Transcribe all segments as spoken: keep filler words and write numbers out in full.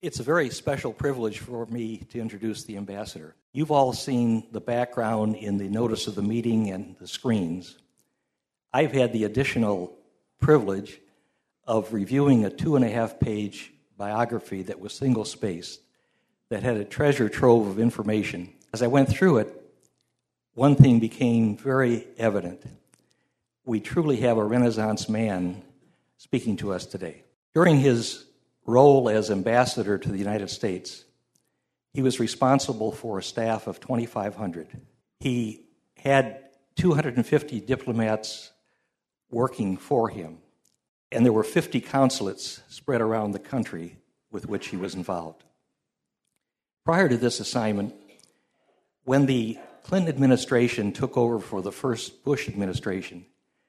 It's a very special privilege for me to introduce the ambassador. You've all seen the background in the notice of the meeting and the screens. I've had the additional privilege of reviewing a two and a half page biography that was single-spaced, that had a treasure trove of information. As I went through it, one thing became very evident. We truly have a Renaissance man speaking to us today. During his role as ambassador to the United States, he was responsible for a staff of twenty-five hundred. He had two hundred fifty diplomats working for him, and there were fifty consulates spread around the country with which he was involved. Prior to this assignment, when the Clinton administration took over for the first Bush administration,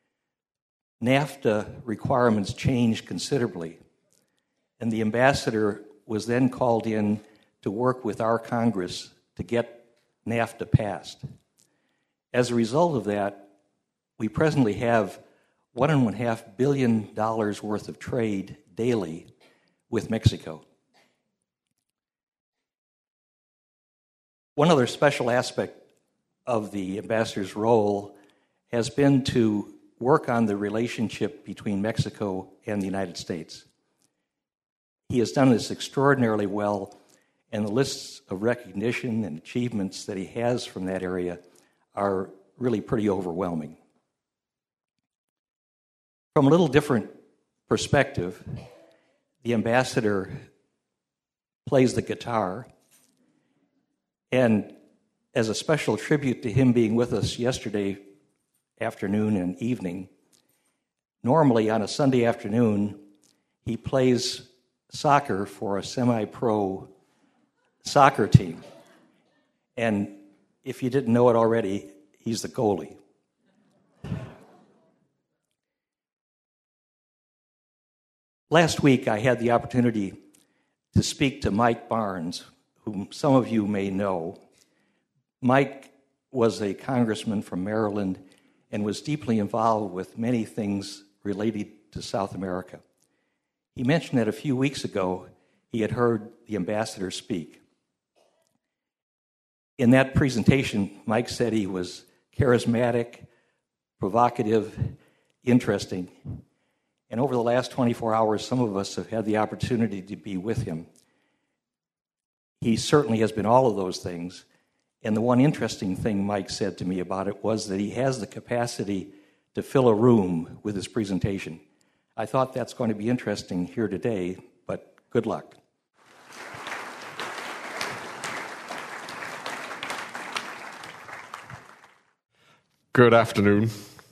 NAFTA requirements changed considerably, and the ambassador was then called in to work with our Congress to get NAFTA passed. As a result of that, we presently have one and a half billion dollars worth of trade daily with Mexico. One other special aspect of the ambassador's role has been to work on the relationship between Mexico and the United States. He has done this extraordinarily well, and the lists of recognition and achievements that he has from that area are really pretty overwhelming. From a little different perspective, the ambassador plays the guitar, and as a special tribute to him being with us yesterday afternoon and evening, normally on a Sunday afternoon, he plays soccer for a semi-pro soccer team. And if you didn't know it already, he's the goalie. Last week, I had the opportunity to speak to Mike Barnes, whom some of you may know. Mike was a congressman from Maryland and was deeply involved with many things related to South America. He mentioned that a few weeks ago, he had heard the ambassador speak. In that presentation, Mike said he was charismatic, provocative, interesting. And over the last twenty-four hours, some of us have had the opportunity to be with him. He certainly has been all of those things. And the one interesting thing Mike said to me about it was that he has the capacity to fill a room with his presentation. I thought that's going to be interesting here today, but good luck. Good afternoon.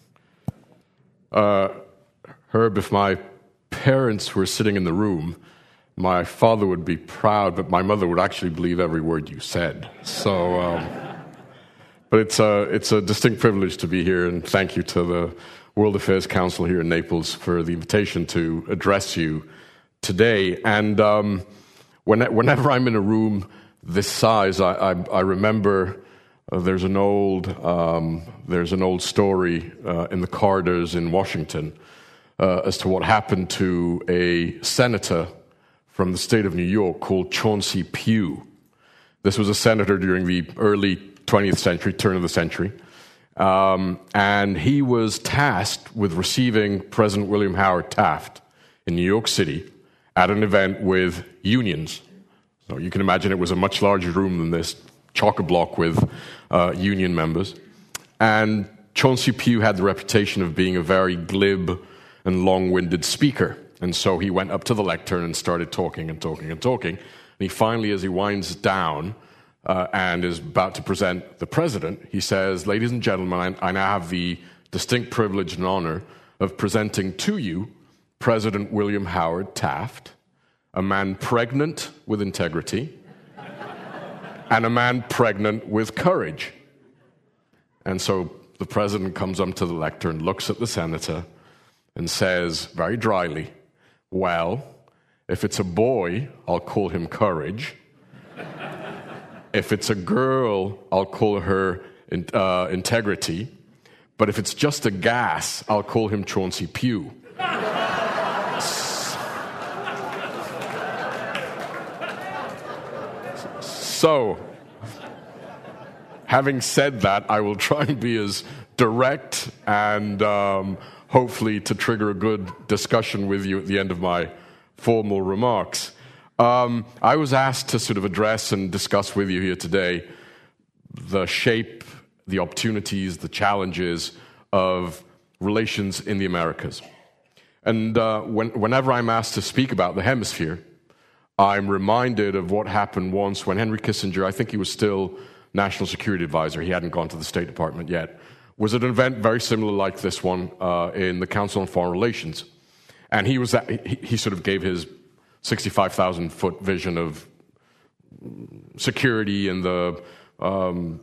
Uh, Herb, if my parents were sitting in the room, my father would be proud, but my mother would actually believe every word you said. So, um, but it's a, it's a distinct privilege to be here, and thank you to the World Affairs Council here in Naples for the invitation to address you today. And um, when, whenever I'm in a room this size, I, I, I remember uh, there's an old um, there's an old story uh, in the corridors in Washington uh, as to what happened to a senator from the state of New York called Chauncey Pugh. This was a senator during the early twentieth century, turn of the century. Um, and he was tasked with receiving President William Howard Taft in New York City at an event with unions. So you can imagine it was a much larger room than this, chock-a-block with uh, union members. And Chauncey Pugh had the reputation of being a very glib and long-winded speaker. And so he went up to the lectern and started talking and talking and talking. And he finally, as he winds down, Uh, and is about to present the president, he says, "Ladies and gentlemen, I, I now have the distinct privilege and honor of presenting to you President William Howard Taft, a man pregnant with integrity and a man pregnant with courage." And so the president comes up to the lectern, looks at the senator, and says very dryly, "Well, if it's a boy, I'll call him Courage. If it's a girl, I'll call her uh, Integrity. But if it's just a gas, I'll call him Chauncey Pugh." So, having said that, I will try and be as direct and um, hopefully to trigger a good discussion with you at the end of my formal remarks. Um, I was asked to sort of address and discuss with you here today the shape, the opportunities, the challenges of relations in the Americas. And uh, when, whenever I'm asked to speak about the hemisphere, I'm reminded of what happened once when Henry Kissinger, I think he was still National Security Advisor, he hadn't gone to the State Department yet, was at an event very similar like this one uh, in the Council on Foreign Relations. And he was at, he, he sort of gave his sixty-five thousand foot vision of security and the um,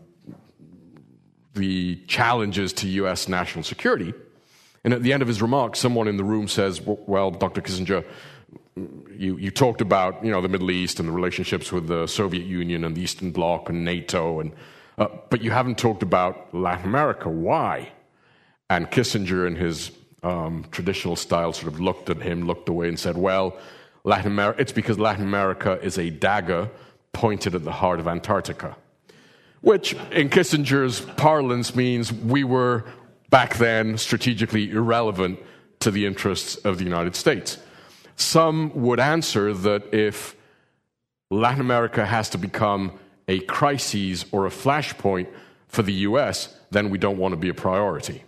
the challenges to U S national security. And at the end of his remarks, someone in the room says, well, Doctor Kissinger, you, you talked about, you know, the Middle East and the relationships with the Soviet Union and the Eastern Bloc and NATO, and uh, but you haven't talked about Latin America. Why? And Kissinger, in his um, traditional style, sort of looked at him, looked away, and said, well, Latin America, it's because Latin America is a dagger pointed at the heart of Antarctica, which in Kissinger's parlance means we were back then strategically irrelevant to the interests of the United States. Some would answer that if Latin America has to become a crisis or a flashpoint for the U S, then we don't want to be a priority.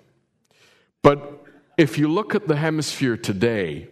But if you look at the hemisphere today,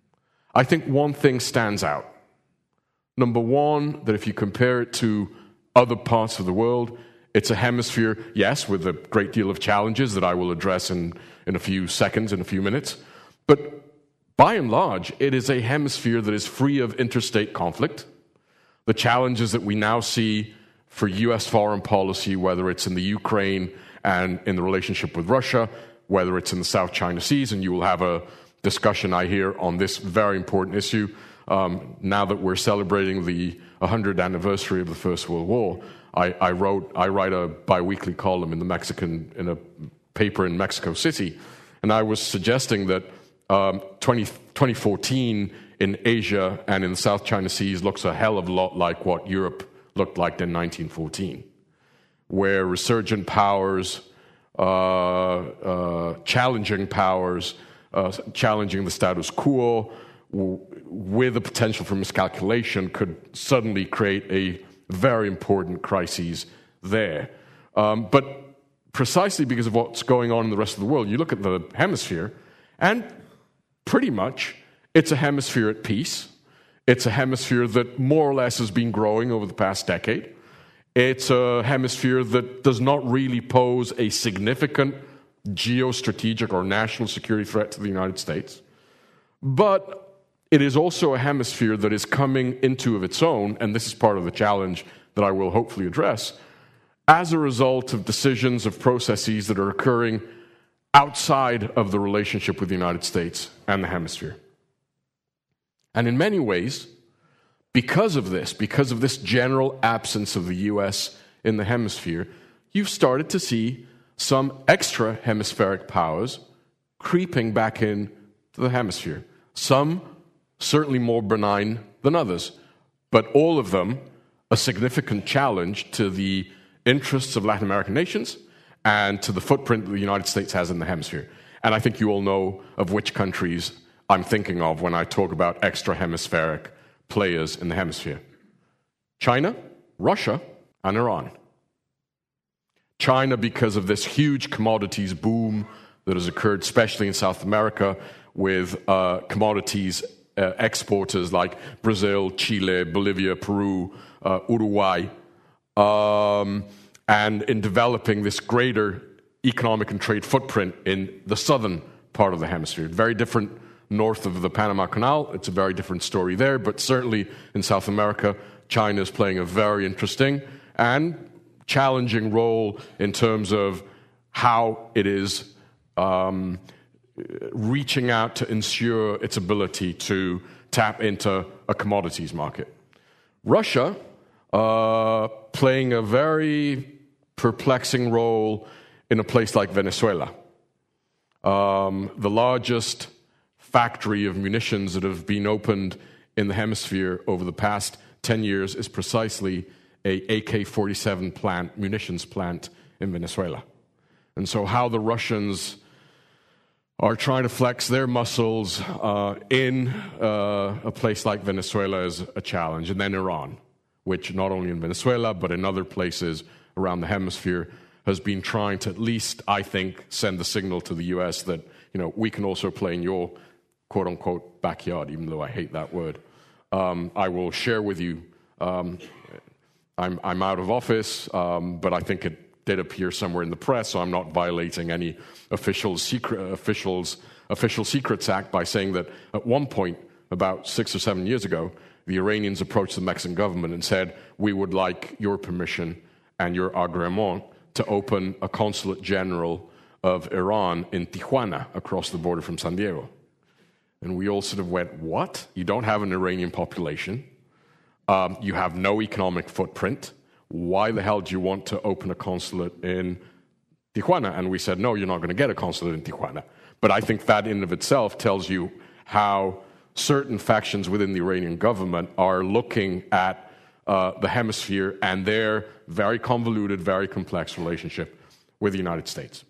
I think one thing stands out. Number one, that if you compare it to other parts of the world, it's a hemisphere, yes, with a great deal of challenges that I will address in, in a few seconds, in a few minutes. But by and large, it is a hemisphere that is free of interstate conflict. The challenges that we now see for U S foreign policy, whether it's in the Ukraine and in the relationship with Russia, whether it's in the South China Seas, and you will have a discussion, I hear, on this very important issue um, now that we're celebrating the one hundredth anniversary of the First World War. I, I wrote, I write a biweekly column in the Mexican, in a paper in Mexico City, and I was suggesting that um, twenty fourteen in Asia and in the South China Seas looks a hell of a lot like what Europe looked like in nineteen fourteen, where resurgent powers, uh, uh, challenging powers, uh, challenging the status quo, w- with the potential for miscalculation, could suddenly create a very important crises there. Um, but precisely because of what's going on in the rest of the world, you look at the hemisphere, and pretty much it's a hemisphere at peace. It's a hemisphere that more or less has been growing over the past decade. It's a hemisphere that does not really pose a significant geostrategic or national security threat to the United States. But it is also a hemisphere that is coming into of its own, and this is part of the challenge that I will hopefully address, as a result of decisions, of processes that are occurring outside of the relationship with the United States and the hemisphere. And in many ways, because of this, because of this general absence of the U S in the hemisphere, you've started to see some extra hemispheric powers creeping back in to the hemisphere. Some certainly more benign than others, but all of them a significant challenge to the interests of Latin American nations and to the footprint that the United States has in the hemisphere. And I think you all know of which countries I'm thinking of when I talk about extra hemispheric players in the hemisphere. China, Russia, and Iran. China, because of this huge commodities boom that has occurred, especially in South America, with uh, commodities uh, exporters like Brazil, Chile, Bolivia, Peru, uh, Uruguay, um, and in developing this greater economic and trade footprint in the southern part of the hemisphere. Very different north of the Panama Canal. It's a very different story there, but certainly in South America, China is playing a very interesting and challenging role in terms of how it is um, reaching out to ensure its ability to tap into a commodities market. Russia, uh, playing a very perplexing role in a place like Venezuela. Um, the largest factory of munitions that have been opened in the hemisphere over the past ten years is precisely a A K forty-seven plant, munitions plant in Venezuela. And so how the Russians are trying to flex their muscles uh, in uh, a place like Venezuela is a challenge. And then Iran, which not only in Venezuela, but in other places around the hemisphere, has been trying to at least, I think, send the signal to the U S that, you know, we can also play in your quote-unquote backyard, even though I hate that word. Um, I will share with you, um, I'm, I'm out of office, um, but I think it did appear somewhere in the press, so I'm not violating any official secret, officials, Official Secrets Act by saying that at one point, about six or seven years ago, the Iranians approached the Mexican government and said, we would like your permission and your agrément to open a consulate general of Iran in Tijuana, across the border from San Diego. And we all sort of went, what? You don't have an Iranian population. Um, you have no economic footprint. Why the hell do you want to open a consulate in Tijuana? And we said, no, you're not going to get a consulate in Tijuana. But I think that in and of itself tells you how certain factions within the Iranian government are looking at uh, the hemisphere and their very convoluted, very complex relationship with the United States.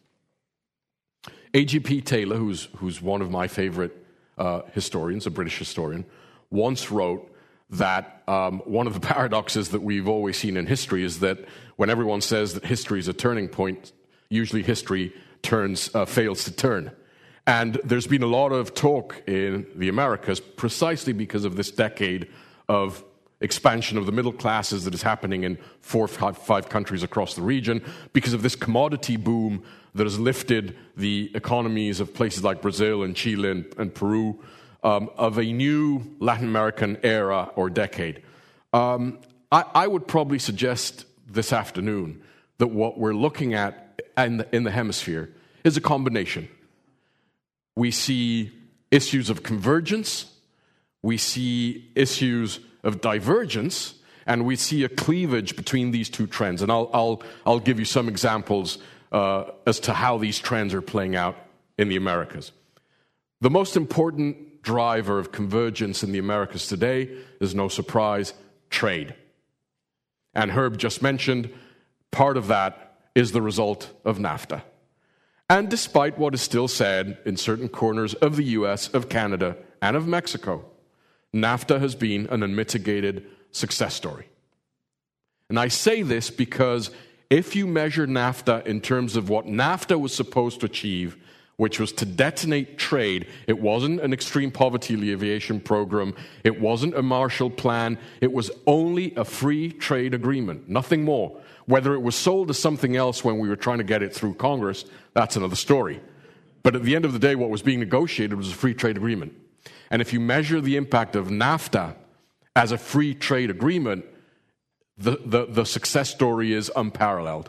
A G P Taylor, who's, who's one of my favorite uh, historians, a British historian, once wrote that um, one of the paradoxes that we've always seen in history is that when everyone says that history is a turning point, usually history turns, uh, fails to turn. And there's been a lot of talk in the Americas precisely because of this decade of expansion of the middle classes that is happening in four or five, five countries across the region, because of this commodity boom that has lifted the economies of places like Brazil and Chile and, and Peru, um, of a new Latin American era or decade. Um, I, I would probably suggest this afternoon that what we're looking at in the, in the hemisphere is a combination. We see issues of convergence, we see issues of divergence, and we see a cleavage between these two trends. And I'll, I'll, I'll give you some examples uh, as to how these trends are playing out in the Americas. The most important driver of convergence in the Americas today is, no surprise, trade. And Herb just mentioned, part of that is the result of NAFTA. And despite what is still said in certain corners of the U S, of Canada, and of Mexico, NAFTA has been an unmitigated success story. And I say this because if you measure NAFTA in terms of what NAFTA was supposed to achieve, which was to detonate trade, it wasn't an extreme poverty alleviation program, it wasn't a Marshall Plan, it was only a free trade agreement, nothing more. Whether it was sold as something else when we were trying to get it through Congress, that's another story. But at the end of the day, what was being negotiated was a free trade agreement. And if you measure the impact of NAFTA as a free trade agreement, the, the, the success story is unparalleled.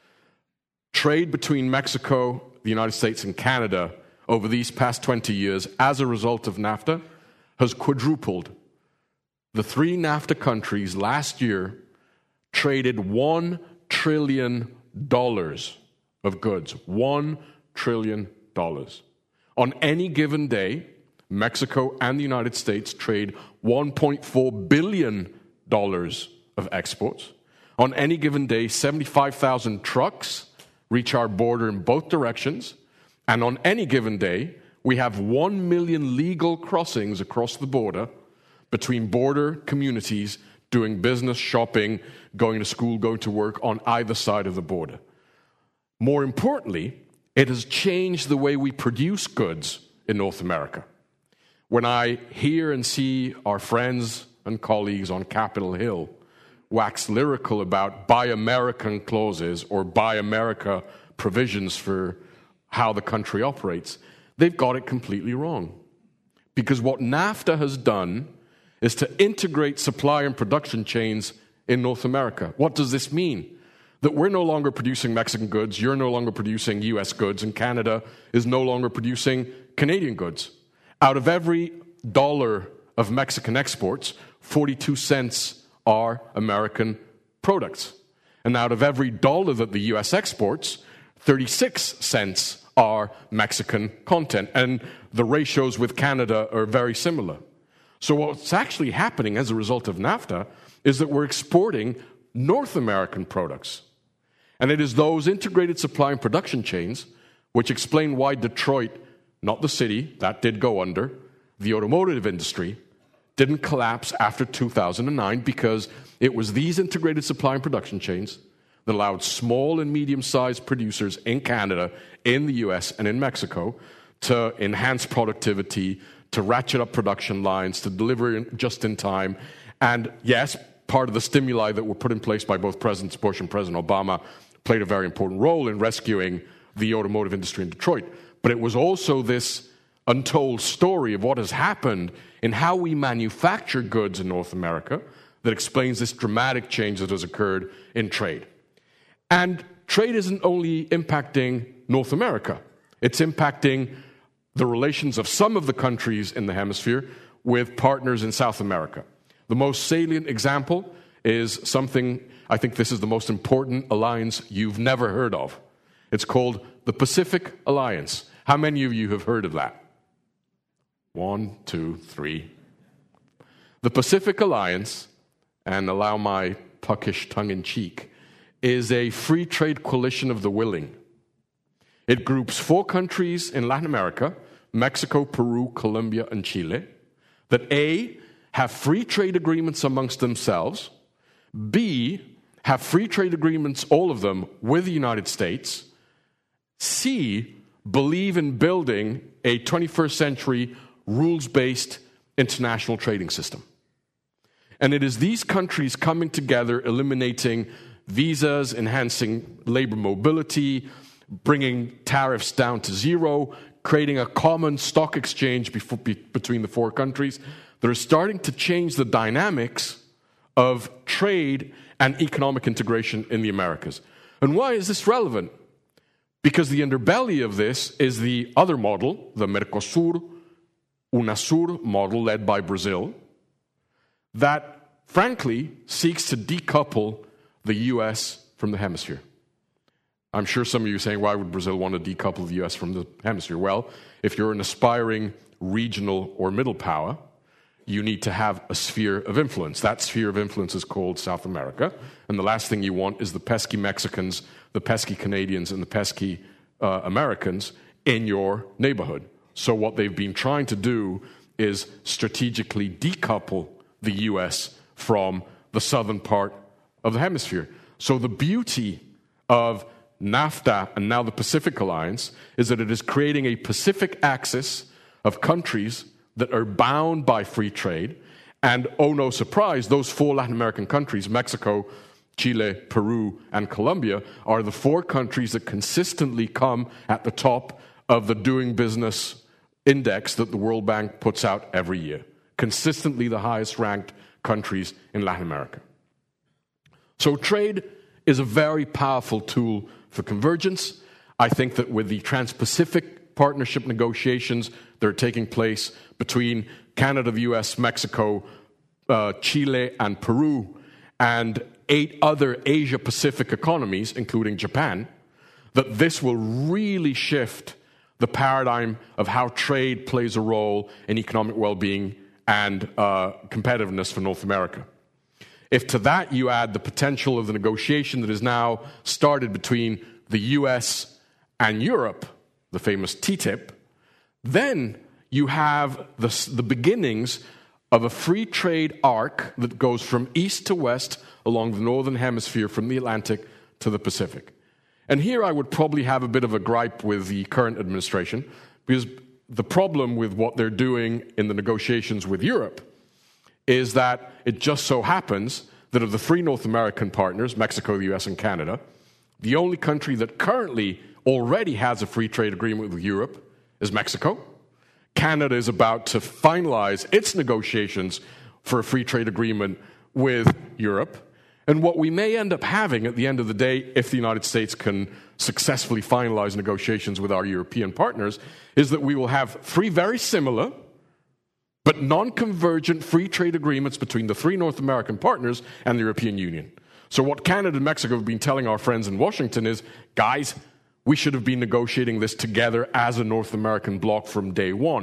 Trade between Mexico, the United States, and Canada over these past twenty years, as a result of NAFTA, has quadrupled. The three NAFTA countries last year traded one trillion dollars of goods. One trillion dollars. On any given day, Mexico and the United States trade one point four billion dollars of exports. On any given day, seventy-five thousand trucks reach our border in both directions. And on any given day, we have one million legal crossings across the border between border communities doing business, shopping, going to school, going to work on either side of the border. More importantly, it has changed the way we produce goods in North America. When I hear and see our friends and colleagues on Capitol Hill wax lyrical about Buy American clauses or Buy America provisions for how the country operates, they've got it completely wrong. Because what NAFTA has done is to integrate supply and production chains in North America. What does this mean? That we're no longer producing Mexican goods, you're no longer producing U S goods, and Canada is no longer producing Canadian goods. Out of every dollar of Mexican exports, forty-two cents are American products. And out of every dollar that the U S exports, thirty-six cents are Mexican content. And the ratios with Canada are very similar. So what's actually happening as a result of NAFTA is that we're exporting North American products. And it is those integrated supply and production chains which explain why Detroit, not the city, that did go under, the automotive industry, didn't collapse after two thousand nine, because it was these integrated supply and production chains that allowed small and medium-sized producers in Canada, in the U S, and in Mexico to enhance productivity, to ratchet up production lines, to deliver just in time. And yes, part of the stimuli that were put in place by both Presidents Bush and President Obama played a very important role in rescuing the automotive industry in Detroit. But it was also this untold story of what has happened in how we manufacture goods in North America that explains this dramatic change that has occurred in trade. And trade isn't only impacting North America. It's impacting the relations of some of the countries in the hemisphere with partners in South America. The most salient example is something, I think this is the most important alliance you've never heard of. It's called the Pacific Alliance. How many of you have heard of that? One, two, three. The Pacific Alliance, and allow my puckish tongue-in-cheek, is a free trade coalition of the willing. It groups four countries in Latin America, Mexico, Peru, Colombia, and Chile, that A, have free trade agreements amongst themselves, B, have free trade agreements, all of them, with the United States, C, believe in building a twenty-first century rules-based international trading system. And it is these countries coming together, eliminating visas, enhancing labor mobility, bringing tariffs down to zero, creating a common stock exchange before, be, between the four countries that are starting to change the dynamics of trade and economic integration in the Americas. And why is this relevant? Because the underbelly of this is the other model, the Mercosur, UNASUR model led by Brazil, that frankly seeks to decouple the U S from the hemisphere. I'm sure some of you are saying, why would Brazil want to decouple the U S from the hemisphere? Well, if you're an aspiring regional or middle power, you need to have a sphere of influence. That sphere of influence is called South America. And the last thing you want is the pesky Mexicans, the pesky Canadians, and the pesky uh, Americans in your neighborhood. So what they've been trying to do is strategically decouple the U S from the southern part of the hemisphere. So the beauty of NAFTA and now the Pacific Alliance is that it is creating a Pacific axis of countries that are bound by free trade. And oh, no surprise, those four Latin American countries, Mexico, Chile, Peru, and Colombia, are the four countries that consistently come at the top of the Doing Business Index that the World Bank puts out every year. Consistently the highest ranked countries in Latin America. So trade is a very powerful tool for convergence. I think that with the Trans-Pacific Partnership negotiations that are taking place between Canada, the U S, Mexico, uh, Chile, and Peru, and eight other Asia-Pacific economies, including Japan, that this will really shift the paradigm of how trade plays a role in economic well-being and uh, competitiveness for North America. If to that you add the potential of the negotiation that is now started between the U S and Europe, the famous T T I P, then you have the, the beginnings of a free trade arc that goes from east to west along the northern hemisphere, from the Atlantic to the Pacific. And here I would probably have a bit of a gripe with the current administration, because the problem with what they're doing in the negotiations with Europe is that it just so happens that of the three North American partners, Mexico, the U S, and Canada, the only country that currently already has a free trade agreement with Europe is Mexico. Canada is about to finalize its negotiations for a free trade agreement with Europe. And what we may end up having at the end of the day, if the United States can successfully finalize negotiations with our European partners, is that we will have three very similar but non-convergent free trade agreements between the three North American partners and the European Union. So what Canada and Mexico have been telling our friends in Washington is, guys, we should have been negotiating this together as a North American bloc from day one.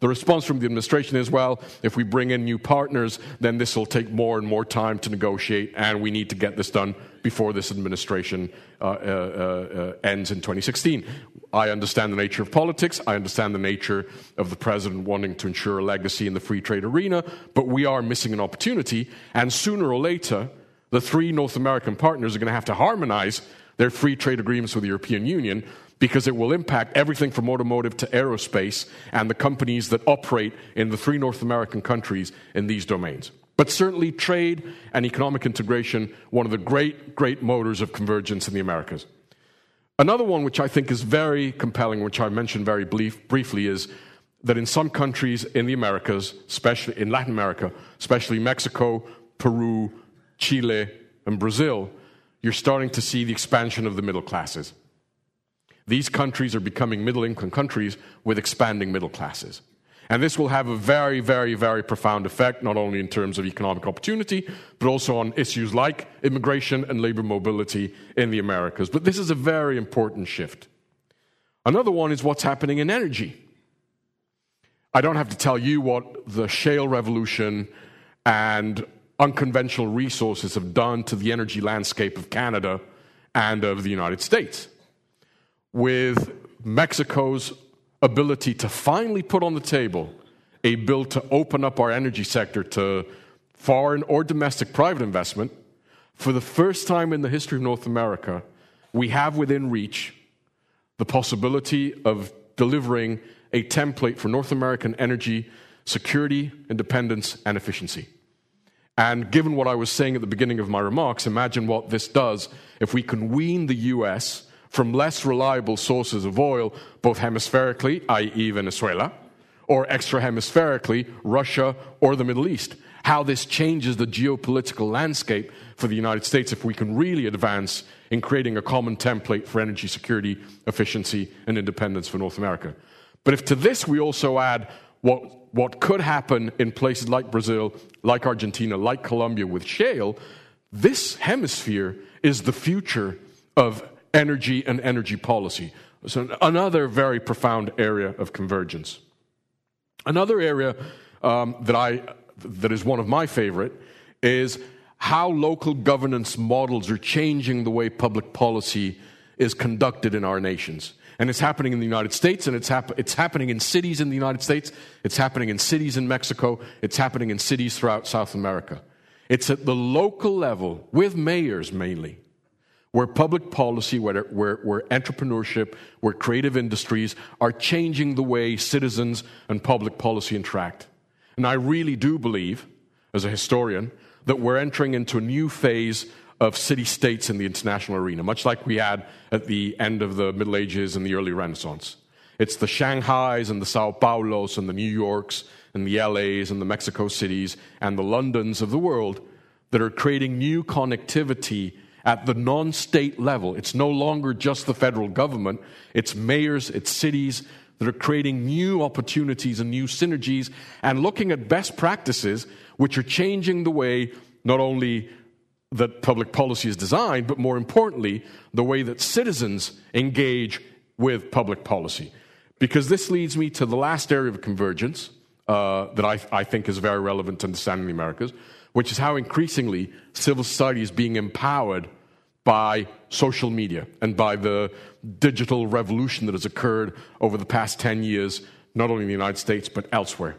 The response from the administration is, well, if we bring in new partners, then this will take more and more time to negotiate, and we need to get this done before this administration uh, uh, uh, ends in twenty sixteen. I understand the nature of politics. I understand the nature of the president wanting to ensure a legacy in the free trade arena, but we are missing an opportunity, and sooner or later, the three North American partners are going to have to harmonize their free trade agreements with the European Union, because it will impact everything from automotive to aerospace and the companies that operate in the three North American countries in these domains. But certainly trade and economic integration, one of the great, great motors of convergence in the Americas. Another one which I think is very compelling, which I mentioned very brief, briefly, is that in some countries in the Americas, especially in Latin America, especially Mexico, Peru, Chile, and Brazil, you're starting to see the expansion of the middle classes. These countries are becoming middle-income countries with expanding middle classes. And this will have a very, very, very profound effect, not only in terms of economic opportunity, but also on issues like immigration and labor mobility in the Americas. But this is a very important shift. Another one is what's happening in energy. I don't have to tell you what the shale revolution and unconventional resources have done to the energy landscape of Canada and of the United States. With Mexico's ability to finally put on the table a bill to open up our energy sector to foreign or domestic private investment, for the first time in the history of North America, we have within reach the possibility of delivering a template for North American energy security, independence, and efficiency. And given what I was saying at the beginning of my remarks, imagine what this does if we can wean the U S from less reliable sources of oil, both hemispherically, that is. Venezuela, or extra-hemispherically, Russia or the Middle East. How this changes the geopolitical landscape for the United States if we can really advance in creating a common template for energy security, efficiency, and independence for North America. But if to this we also add what, what could happen in places like Brazil, like Argentina, like Colombia with shale, this hemisphere is the future of energy and energy policy. So another very profound area of convergence. Another area um, that I that is one of my favorite is how local governance models are changing the way public policy is conducted in our nations. And it's happening in the United States, and it's, hap- it's happening in cities in the United States, it's happening in cities in Mexico, it's happening in cities throughout South America. It's at the local level, with mayors mainly, where public policy, where, where, where entrepreneurship, where creative industries are changing the way citizens and public policy interact. And I really do believe, as a historian, that we're entering into a new phase of city-states in the international arena, much like we had at the end of the Middle Ages and the early Renaissance. It's the Shanghais and the Sao Paulos and the New Yorks and the L As and the Mexico cities and the Londons of the world that are creating new connectivity at the non-state level. It's no longer just the federal government. It's mayors, it's cities that are creating new opportunities and new synergies and looking at best practices which are changing the way not only that public policy is designed, but more importantly, the way that citizens engage with public policy. Because this leads me to the last area of convergence uh, that I, I think is very relevant to understanding the Americas, which is how increasingly civil society is being empowered by social media and by the digital revolution that has occurred over the past ten years, not only in the United States, but elsewhere.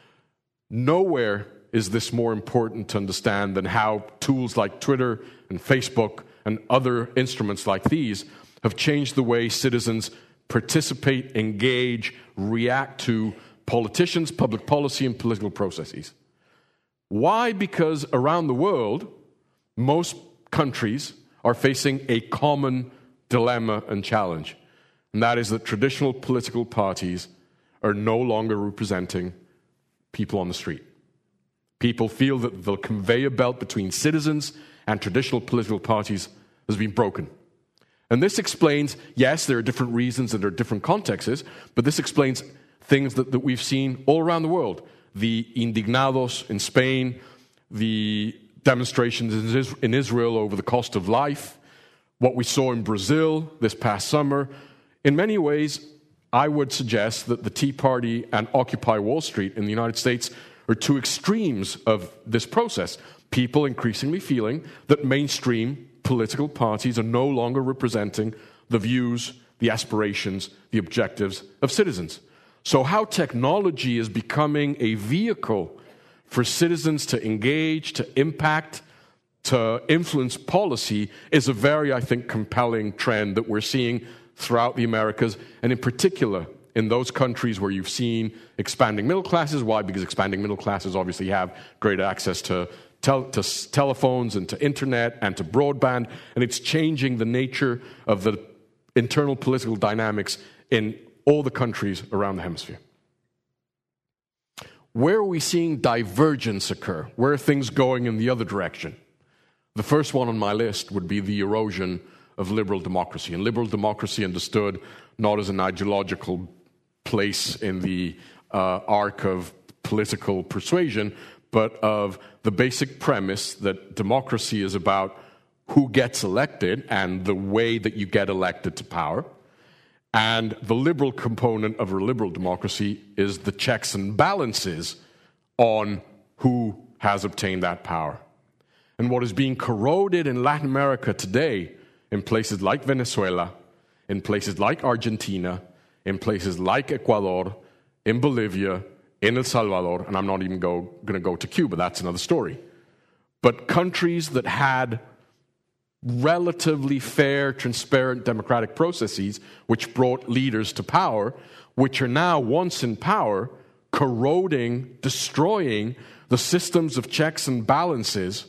Nowhere is this more important to understand than how tools like Twitter and Facebook and other instruments like these have changed the way citizens participate, engage, react to politicians, public policy, and political processes. Why? Because around the world, most countries are facing a common dilemma and challenge, and that is that traditional political parties are no longer representing people on the street. People feel that the conveyor belt between citizens and traditional political parties has been broken. And this explains, yes, there are different reasons and there are different contexts, but this explains things that, that we've seen all around the world. The indignados in Spain, the demonstrations in Israel over the cost of life, what we saw in Brazil this past summer. In many ways, I would suggest that the Tea Party and Occupy Wall Street in the United States are two extremes of this process. People increasingly feeling that mainstream political parties are no longer representing the views, the aspirations, the objectives of citizens. So how technology is becoming a vehicle for citizens to engage, to impact, to influence policy is a very, I think, compelling trend that we're seeing throughout the Americas, and in particular in those countries where you've seen expanding middle classes. Why? Because expanding middle classes obviously have greater access to, tel- to s- telephones and to internet and to broadband, and it's changing the nature of the internal political dynamics in all the countries around the hemisphere. Where are we seeing divergence occur? Where are things going in the other direction? The first one on my list would be the erosion of liberal democracy. And liberal democracy understood not as an ideological place in the uh, arc of political persuasion, but of the basic premise that democracy is about who gets elected and the way that you get elected to power. And the liberal component of a liberal democracy is the checks and balances on who has obtained that power. And what is being corroded in Latin America today, in places like Venezuela, in places like Argentina, in places like Ecuador, in Bolivia, in El Salvador, and I'm not even go, going to go to Cuba, that's another story. But countries that had relatively fair, transparent democratic processes which brought leaders to power, which are now, once in power, corroding, destroying the systems of checks and balances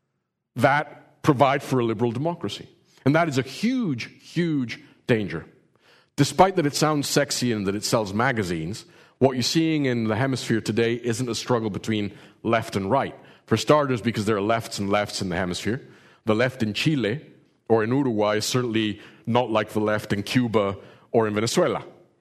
that provide for a liberal democracy. And that is a huge, huge danger. Despite that it sounds sexy and that it sells magazines, what you're seeing in the hemisphere today isn't a struggle between left and right. For starters, because there are lefts and lefts in the hemisphere. The left in Chile or in Uruguay is certainly not like the left in Cuba or in Venezuela.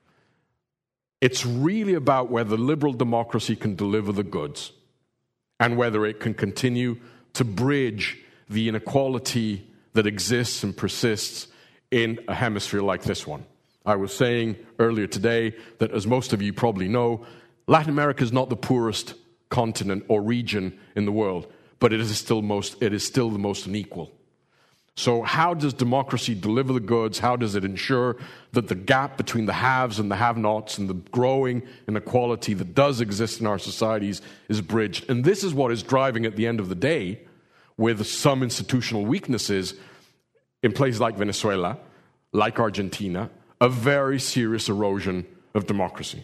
It's really about whether liberal democracy can deliver the goods and whether it can continue to bridge the inequality that exists and persists in a hemisphere like this one. I was saying earlier today that, as most of you probably know, Latin America is not the poorest continent or region in the world, but it is still most it is still the most unequal. So how does democracy deliver the goods? How does it ensure that the gap between the haves and the have-nots and the growing inequality that does exist in our societies is bridged? And this is what is driving, at the end of the day, with some institutional weaknesses in places like Venezuela, like Argentina, a very serious erosion of democracy.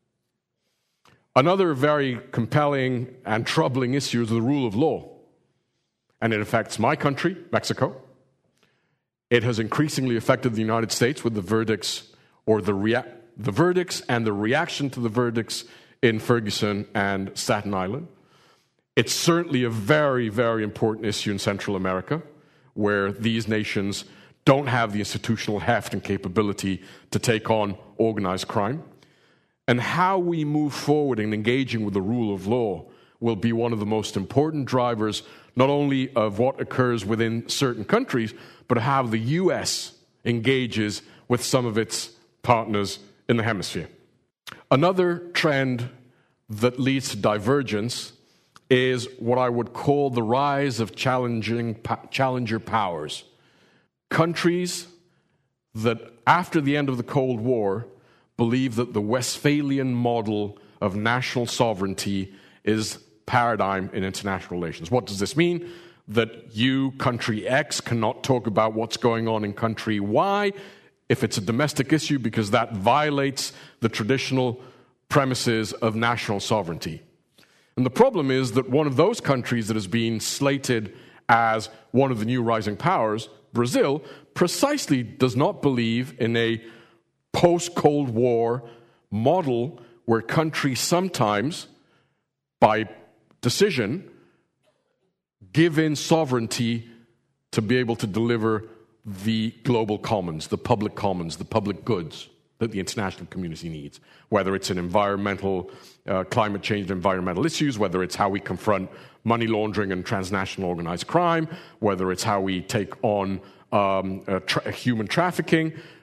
Another very compelling and troubling issue is the rule of law. And it affects my country, Mexico. It has increasingly affected the United States with the verdicts or the rea- the verdicts and the reaction to the verdicts in Ferguson and Staten Island. It's certainly a very, very important issue in Central America, where these nations don't have the institutional heft and capability to take on organized crime. And how we move forward in engaging with the rule of law will be one of the most important drivers, not only of what occurs within certain countries, but how the U S engages with some of its partners in the hemisphere. Another trend that leads to divergence is what I would call the rise of challenging challenger powers. Countries that, after the end of the Cold War, believe that the Westphalian model of national sovereignty is paradigm in international relations. What does this mean? That you, country X, cannot talk about what's going on in country Y if it's a domestic issue, because that violates the traditional premises of national sovereignty. And the problem is that one of those countries that has been slated as one of the new rising powers, Brazil, precisely does not believe in a post-Cold War model where countries sometimes, by decision, give in sovereignty to be able to deliver the global commons, the public commons, the public goods that the international community needs, whether it's in environmental, uh, climate change and environmental issues, whether it's how we confront money laundering and transnational organized crime, whether it's how we take on um, uh, tra- human trafficking.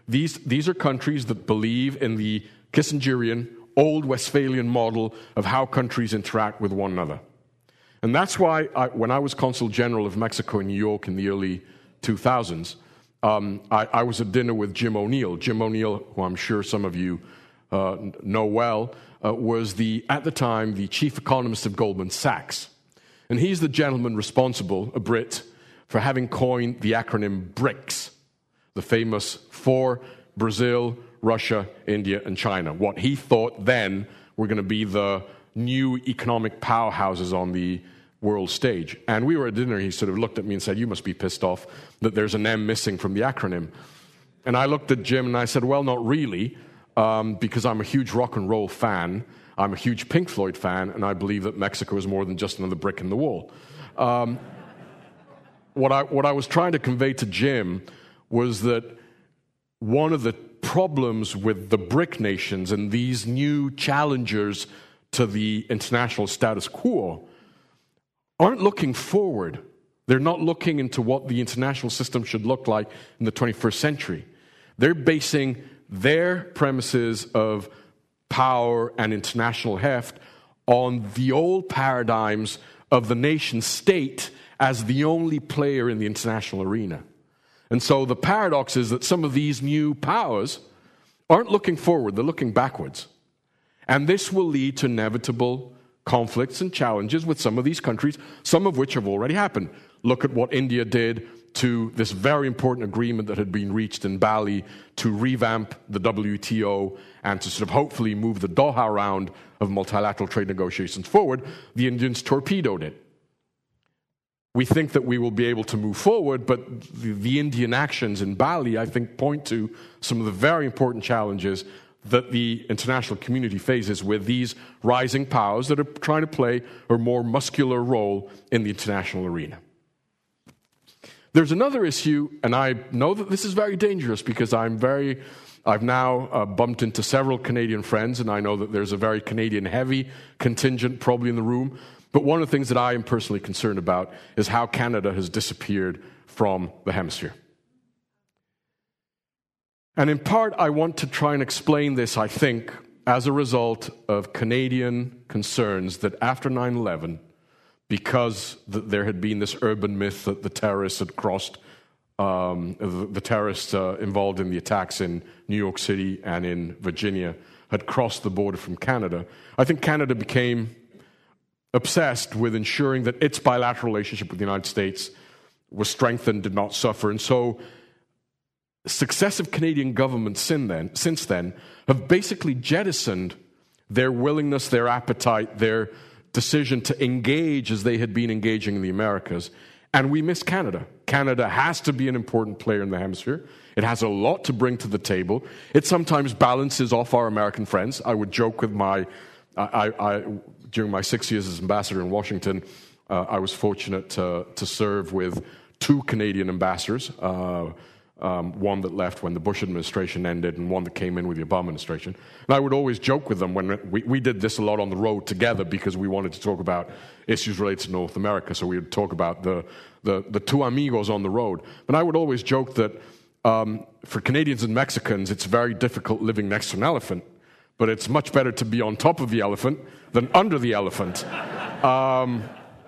These, these are countries that believe in the Kissingerian, old Westphalian model of how countries interact with one another. And that's why I, when I was Consul General of Mexico in New York in the early two thousands, um, I, I was at dinner with Jim O'Neill. Jim O'Neill, who I'm sure some of you uh, know well, uh, was the, at the time, the chief economist of Goldman Sachs. And he's the gentleman responsible, a Brit, for having coined the acronym BRICS, the famous for Brazil, Russia, India, and China. What he thought then were going to be the new economic powerhouses on the world stage. And we were at dinner, he sort of looked at me and said, "You must be pissed off that there's an M missing from the acronym." And I looked at Jim and I said, "Well, not really, um, because I'm a huge rock and roll fan, I'm a huge Pink Floyd fan, and I believe that Mexico is more than just another brick in the wall." Um, what I, what I was trying to convey to Jim was that one of the problems with the BRIC nations and these new challengers to the international status quo aren't looking forward. They're not looking into what the international system should look like in the twenty-first century. They're basing their premises of power and international heft on the old paradigms of the nation state as the only player in the international arena. And so the paradox is that some of these new powers aren't looking forward, they're looking backwards. And this will lead to inevitable conflicts and challenges with some of these countries, some of which have already happened. Look at what India did to this very important agreement that had been reached in Bali to revamp the W T O and to sort of hopefully move the Doha round of multilateral trade negotiations forward. The Indians torpedoed it. We think that we will be able to move forward, but the, the Indian actions in Bali, I think, point to some of the very important challenges that the international community faces with these rising powers that are trying to play a more muscular role in the international arena. There's another issue, and I know that this is very dangerous because I'm very, I've now uh, bumped into several Canadian friends, and I know that there's a very Canadian-heavy contingent probably in the room. But one of the things that I am personally concerned about is how Canada has disappeared from the hemisphere. And in part, I want to try and explain this, I think, as a result of Canadian concerns that after nine eleven, because there had been this urban myth that the terrorists had crossed, um, the, the terrorists uh, involved in the attacks in New York City and in Virginia had crossed the border from Canada, I think Canada became obsessed with ensuring that its bilateral relationship with the United States was strengthened, did not suffer. And so successive Canadian governments since then, since then have basically jettisoned their willingness, their appetite, their decision to engage as they had been engaging in the Americas. And we miss Canada. Canada has to be an important player in the hemisphere. It has a lot to bring to the table. It sometimes balances off our American friends. I would joke with my... I, I, during my six years as ambassador in Washington, uh, I was fortunate to, to serve with two Canadian ambassadors, uh, um, one that left when the Bush administration ended and one that came in with the Obama administration. And I would always joke with them when we, we did this a lot on the road together because we wanted to talk about issues related to North America, so we would talk about the, the, the two amigos on the road. And I would always joke that um, for Canadians and Mexicans, it's very difficult living next to an elephant, but it's much better to be on top of the elephant than under the elephant. Um,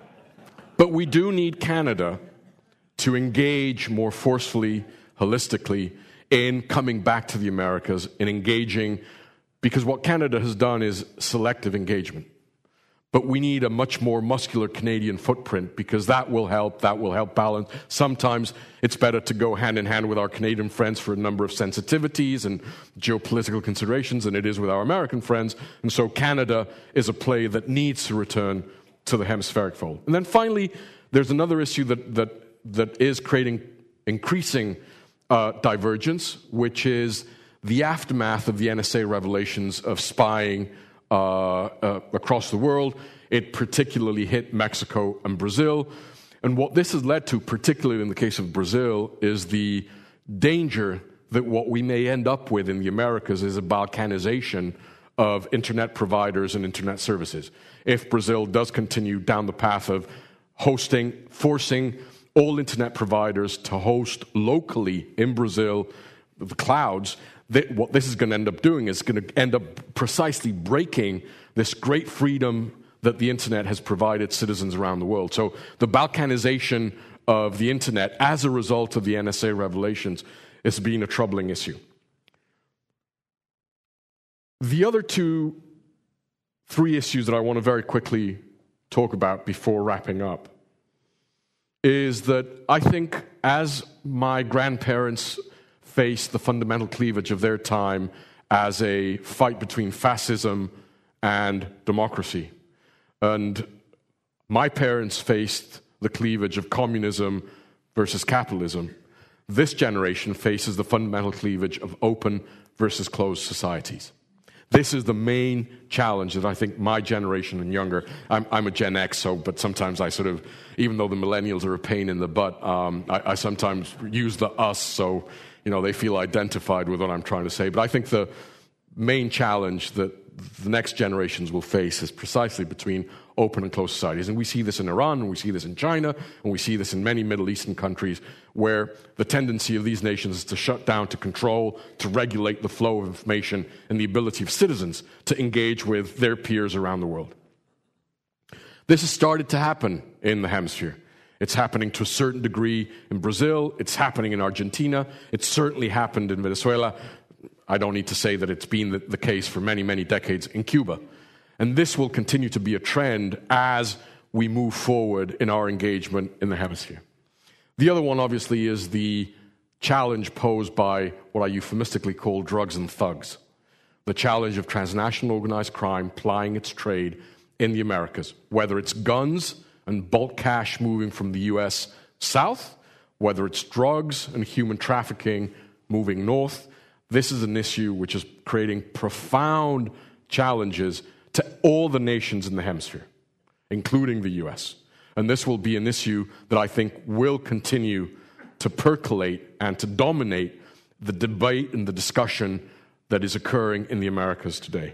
but we do need Canada to engage more forcefully, holistically, in coming back to the Americas, in engaging, because what Canada has done is selective engagement. But we need a much more muscular Canadian footprint because that will help, that will help balance. Sometimes it's better to go hand in hand with our Canadian friends for a number of sensitivities and geopolitical considerations than it is with our American friends. And so Canada is a play that needs to return to the hemispheric fold. And then finally, there's another issue that, that, that is creating increasing uh, divergence, which is the aftermath of the N S A revelations of spying Uh, uh, across the world. It particularly hit Mexico and Brazil. And what this has led to, particularly in the case of Brazil, is the danger that what we may end up with in the Americas is a balkanization of internet providers and internet services. If Brazil does continue down the path of hosting, forcing all internet providers to host locally in Brazil the clouds, that what this is going to end up doing is going to end up precisely breaking this great freedom that the internet has provided citizens around the world. So the Balkanization of the internet as a result of the N S A revelations is being a troubling issue. The other two, three issues that I want to very quickly talk about before wrapping up is that I think as my grandparents faced the fundamental cleavage of their time as a fight between fascism and democracy, and my parents faced the cleavage of communism versus capitalism, this generation faces the fundamental cleavage of open versus closed societies. This is the main challenge that I think my generation and younger, I'm, I'm a Gen X, so but sometimes I sort of, even though the millennials are a pain in the butt, um, I, I sometimes use the us, so you know they feel identified with what I'm trying to say. But I think the main challenge that the next generations will face is precisely between open and closed societies. And we see this in Iran, and we see this in China, and we see this in many Middle Eastern countries, where the tendency of these nations is to shut down, to control, to regulate the flow of information and the ability of citizens to engage with their peers around the world. This has started to happen in the hemisphere. It's happening to a certain degree in Brazil. It's happening in Argentina. It's certainly happened in Venezuela. I don't need to say that it's been the, the case for many, many decades in Cuba. And this will continue to be a trend as we move forward in our engagement in the hemisphere. The other one, obviously, is the challenge posed by what I euphemistically call drugs and thugs. The challenge of transnational organized crime plying its trade in the Americas, whether it's guns and bulk cash moving from the U S south, whether it's drugs and human trafficking moving north. This is an issue which is creating profound challenges to all the nations in the hemisphere, including the U S. And this will be an issue that I think will continue to percolate and to dominate the debate and the discussion that is occurring in the Americas today.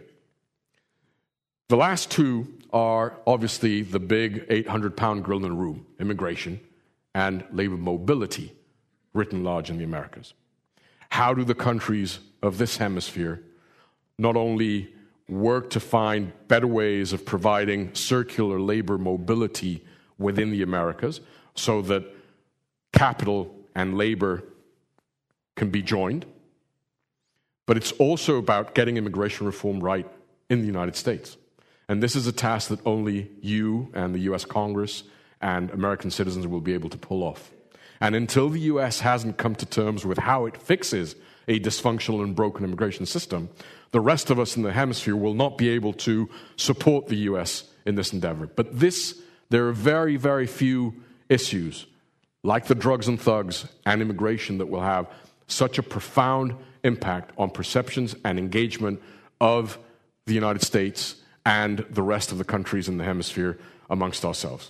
The last two are obviously the big eight hundred pound gorilla in the room, immigration and labor mobility, written large in the Americas. How do the countries of this hemisphere not only work to find better ways of providing circular labor mobility within the Americas so that capital and labor can be joined, but it's also about getting immigration reform right in the United States. And this is a task that only you and the U S Congress and American citizens will be able to pull off. And until the U S hasn't come to terms with how it fixes a dysfunctional and broken immigration system, the rest of us in the hemisphere will not be able to support the U S in this endeavor. But this, there are very, very few issues, like the drugs and thugs and immigration, that will have such a profound impact on perceptions and engagement of the United States and the rest of the countries in the hemisphere amongst ourselves.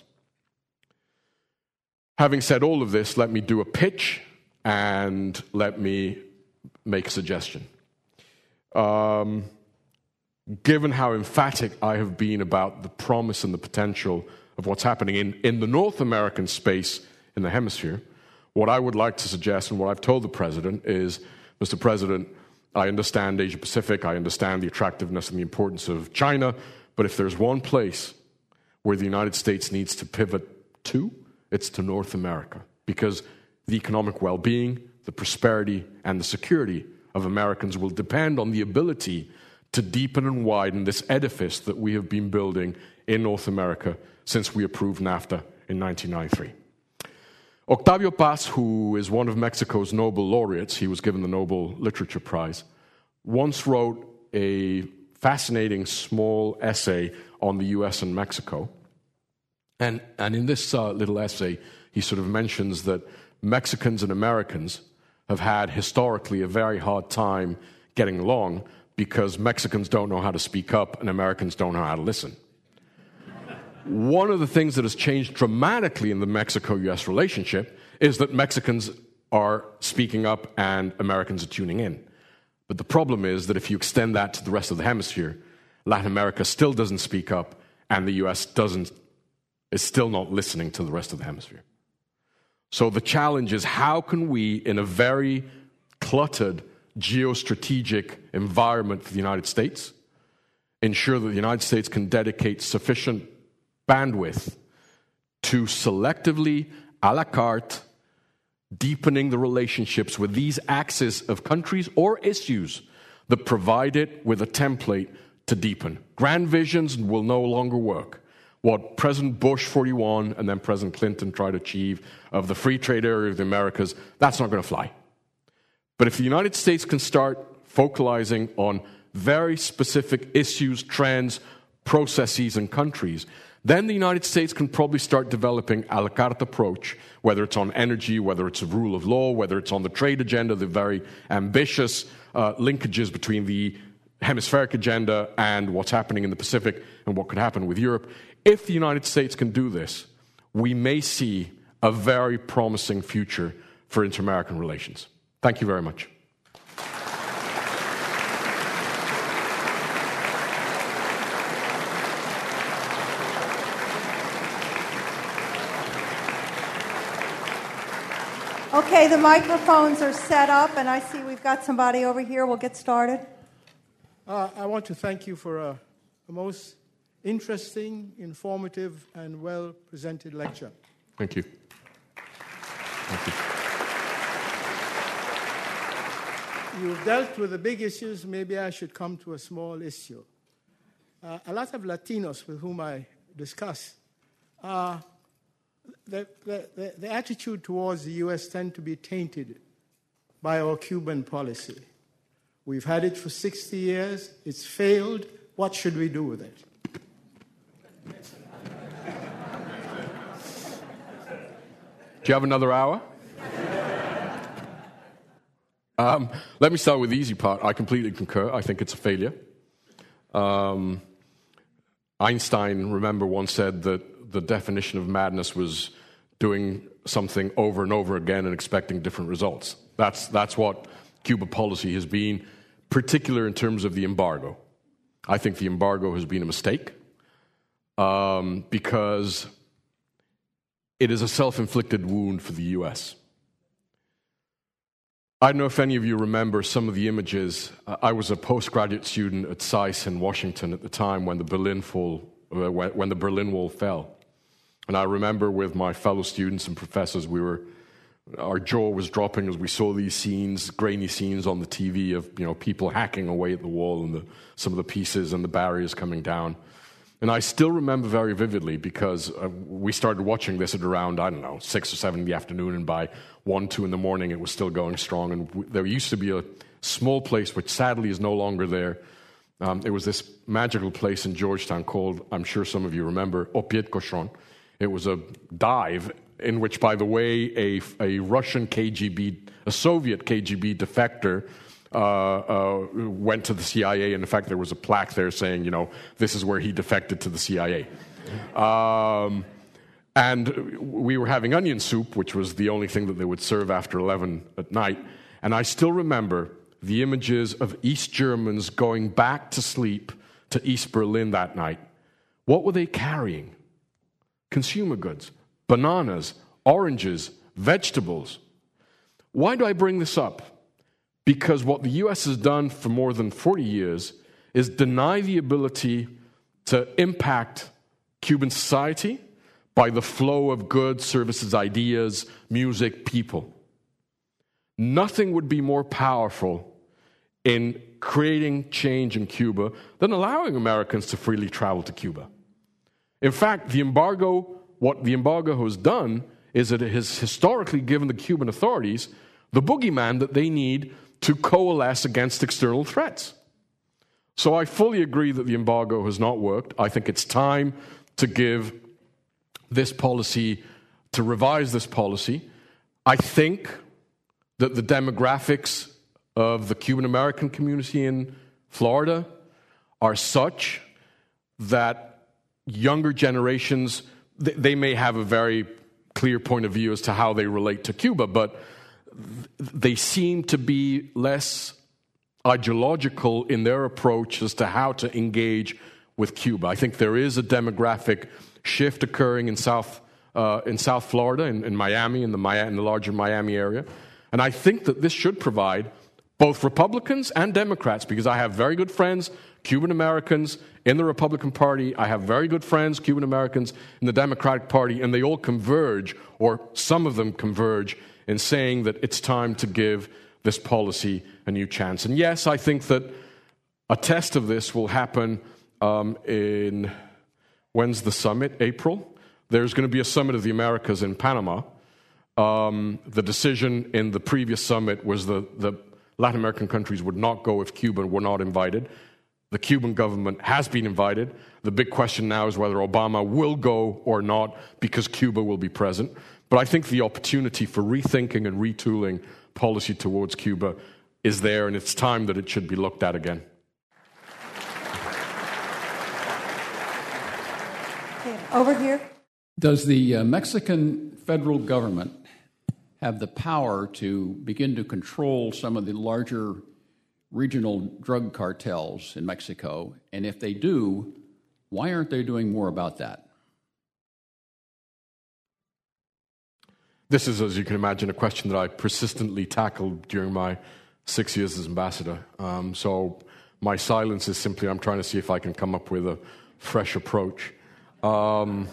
Having said all of this, let me do a pitch and let me make a suggestion. Um, given how emphatic I have been about the promise and the potential of what's happening in, in the North American space in the hemisphere, what I would like to suggest and what I've told the President is, Mister President, I understand Asia Pacific, I understand the attractiveness and the importance of China, but if there's one place where the United States needs to pivot to, it's to North America, because the economic well-being, the prosperity, and the security of Americans will depend on the ability to deepen and widen this edifice that we have been building in North America since we approved NAFTA in nineteen ninety-three. Octavio Paz, who is one of Mexico's Nobel laureates, he was given the Nobel Literature Prize, once wrote a fascinating small essay on the U S and Mexico. And, and in this uh, little essay, he sort of mentions that Mexicans and Americans have had historically a very hard time getting along because Mexicans don't know how to speak up and Americans don't know how to listen. One of the things that has changed dramatically in the Mexico-U S relationship is that Mexicans are speaking up and Americans are tuning in. But the problem is that if you extend that to the rest of the hemisphere, Latin America still doesn't speak up and the U S doesn't, is still not listening to the rest of the hemisphere. So the challenge is, how can we, in a very decluttered geostrategic environment for the United States, ensure that the United States can dedicate sufficient bandwidth to selectively, a la carte, deepening the relationships with these axes of countries or issues that provide it with a template to deepen. Grand visions will no longer work. What President Bush forty-one and then President Clinton tried to achieve of the free trade area of the Americas, that's not going to fly. But if the United States can start focalizing on very specific issues, trends, processes, and countries, then the United States can probably start developing a la carte approach, whether it's on energy, whether it's a rule of law, whether it's on the trade agenda, the very ambitious uh, linkages between the hemispheric agenda and what's happening in the Pacific and what could happen with Europe. If the United States can do this, we may see a very promising future for inter-American relations. Thank you very much. Okay, the microphones are set up, and I see we've got somebody over here. We'll get started. Uh, I want to thank you for a, a most interesting, informative, and well-presented lecture. Thank you. Thank you. You've dealt with the big issues. Maybe I should come to a small issue. Uh, a lot of Latinos with whom I discuss, uh, the, the, the, the attitude towards the U S tend to be tainted by our Cuban policy. We've had it for sixty years. It's failed. What should we do with it? Do you have another hour? um, let me start with the easy part. I completely concur. I think it's a failure. Um, Einstein, remember, once said that the definition of madness was doing something over and over again and expecting different results. That's, that's what Cuba policy has been, particular in terms of the embargo. I think the embargo has been a mistake um, because it is a self-inflicted wound for the U S. I don't know if any of you remember some of the images. I was a postgraduate student at SAIS in Washington at the time when the Berlin Wall, when the Berlin Wall fell. And I remember with my fellow students and professors, we were, our jaw was dropping as we saw these scenes, grainy scenes on the T V of, you know, people hacking away at the wall and the, some of the pieces and the barriers coming down. And I still remember very vividly because uh, we started watching this at around, I don't know, six or seven in the afternoon, and by one, two in the morning it was still going strong. And w- there used to be a small place, which sadly is no longer there. Um, it was this magical place in Georgetown called, I'm sure some of you remember, Opiet Cochon. It was a dive in which, by the way, a, a Russian K G B, a Soviet K G B defector uh, uh, went to the C I A. And in fact, there was a plaque there saying, you know, this is where he defected to the C I A. Um, and we were having onion soup, which was the only thing that they would serve after eleven at night. And I still remember the images of East Germans going back to sleep to East Berlin that night. What were they carrying? Consumer goods, bananas, oranges, vegetables. Why do I bring this up? Because what the U S has done for more than forty years is deny the ability to impact Cuban society by the flow of goods, services, ideas, music, people. Nothing would be more powerful in creating change in Cuba than allowing Americans to freely travel to Cuba. In fact, the embargo, what the embargo has done is that it has historically given the Cuban authorities the boogeyman that they need to coalesce against external threats. So I fully agree that the embargo has not worked. I think it's time to give this policy, to revise this policy. I think that the demographics of the Cuban American community in Florida are such that younger generations, they may have a very clear point of view as to how they relate to Cuba, but they seem to be less ideological in their approach as to how to engage with Cuba. I think there is a demographic shift occurring in South uh, in South Florida, in, in Miami, in the, in the larger Miami area, And I think that this should provide both Republicans and Democrats, because I have very good friends, Cuban Americans, in the Republican Party. I have very good friends, Cuban Americans, in the Democratic Party, and they all converge, or some of them converge, in saying that it's time to give this policy a new chance. And yes, I think that a test of this will happen um, in, when's the summit? April? There's going to be a summit of the Americas in Panama. Um, the decision in the previous summit was the, the Latin American countries would not go if Cuba were not invited. The Cuban government has been invited. The big question now is whether Obama will go or not, because Cuba will be present. But I think the opportunity for rethinking and retooling policy towards Cuba is there, and it's time that it should be looked at again. Okay, over here. Does the uh, Mexican federal government have the power to begin to control some of the larger regional drug cartels in Mexico? And if they do, why aren't they doing more about that? This is, as you can imagine, a question that I persistently tackled during my six years as ambassador. Um, so my silence is simply I'm trying to see if I can come up with a fresh approach. Um,